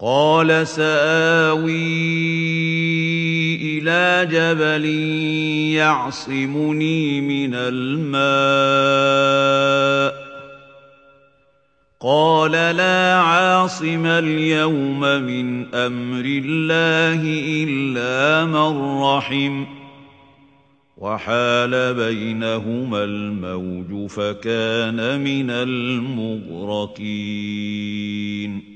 قال سآوي إلى جبل يعصمني من الماء قال لا عاصم اليوم من أمر الله إلا من رحم وحال بينهما الموج فكان من المغرقين